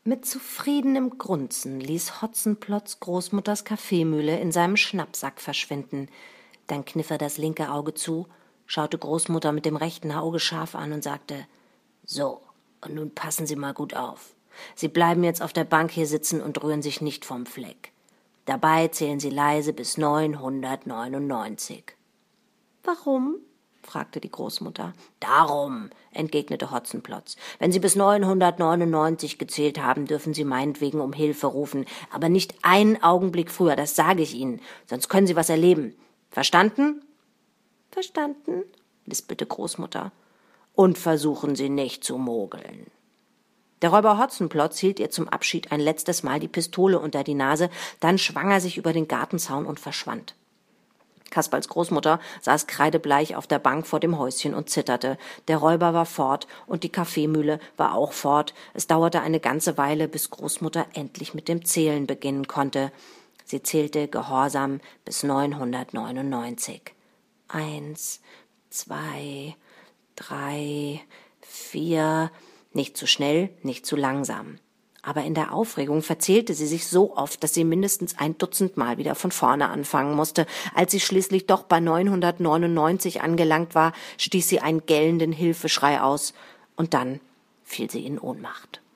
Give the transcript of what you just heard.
Mit zufriedenem Grunzen ließ Hotzenplotz Großmutters Kaffeemühle in seinem Schnappsack verschwinden. Dann kniff er das linke Auge zu, schaute Großmutter mit dem rechten Auge scharf an und sagte: »So, und nun passen Sie mal gut auf. Sie bleiben jetzt auf der Bank hier sitzen und rühren sich nicht vom Fleck. Dabei zählen Sie leise bis 999. »Warum?« fragte die Großmutter. »Darum«, entgegnete Hotzenplotz. »Wenn Sie bis 999 gezählt haben, dürfen Sie meinetwegen um Hilfe rufen, aber nicht einen Augenblick früher, das sage ich Ihnen, sonst können Sie was erleben. Verstanden?« »Verstanden«, lispelte Großmutter. »Und versuchen Sie nicht zu mogeln.« Der Räuber Hotzenplotz hielt ihr zum Abschied ein letztes Mal die Pistole unter die Nase, dann schwang er sich über den Gartenzaun und verschwand. Kasperls Großmutter saß kreidebleich auf der Bank vor dem Häuschen und zitterte. Der Räuber war fort und die Kaffeemühle war auch fort. Es dauerte eine ganze Weile, bis Großmutter endlich mit dem Zählen beginnen konnte. Sie zählte gehorsam bis 999. 1, 2, 3, 4, nicht zu schnell, nicht zu langsam. Aber in der Aufregung verzählte sie sich so oft, dass sie mindestens 1 Dutzend Mal wieder von vorne anfangen musste. Als sie schließlich doch bei 999 angelangt war, stieß sie einen gellenden Hilfeschrei aus und dann fiel sie in Ohnmacht.